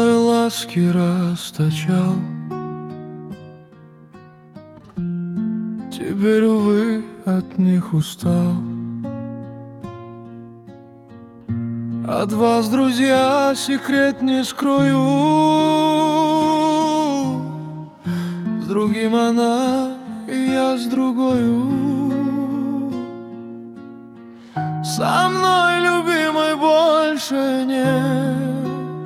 Свои ласки расточал, теперь, увы, от них устал. От вас, друзья, секрет не скрою. С другим она, и я с другою. Со мной, любимой, больше нет.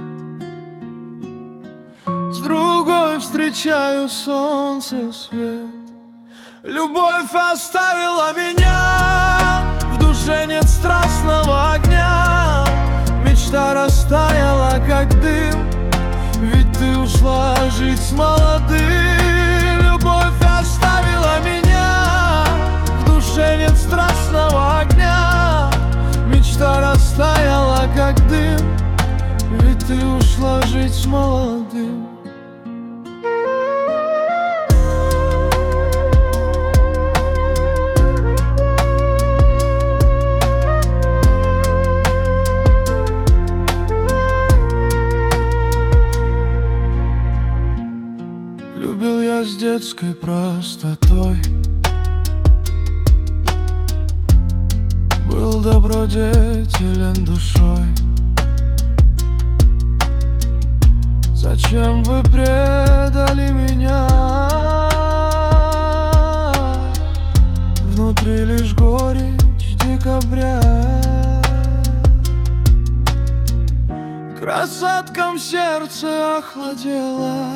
С другой встречаю солнце свет. Любовь оставила меня, в душе нет страстного огня. Мечта растаяла, как дым, ведь ты ушла жить с молодым. Любовь оставила меня, в душе нет страстного огня. Мечта растаяла, как дым, ведь ты ушла жить с молодым. Любил я с детской простотой, был добродетелен душой. Зачем вы предали меня? Внутри лишь горечь декабря. Красоткам сердце охладело,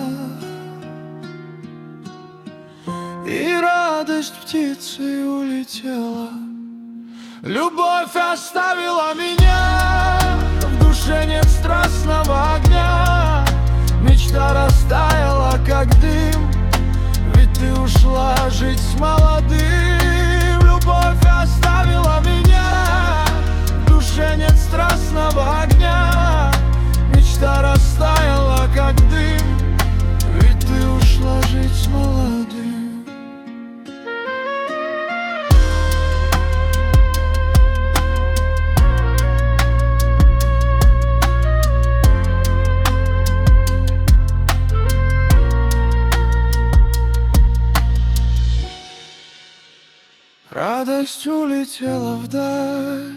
и радость птицей улетела. Любовь оставила меня, в душе нет страстного огня. Мечта растаяла, как дым, ведь ты ушла жить с молодым. Любовь оставила меня, в душе нет страстного огня. Мечта растаяла, как дым, ведь ты ушла жить с молодым. Радость улетела вдаль,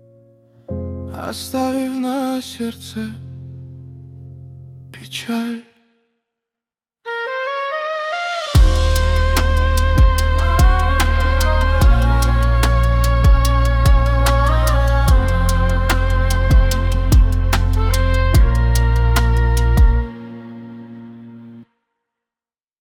оставив на сердце печаль.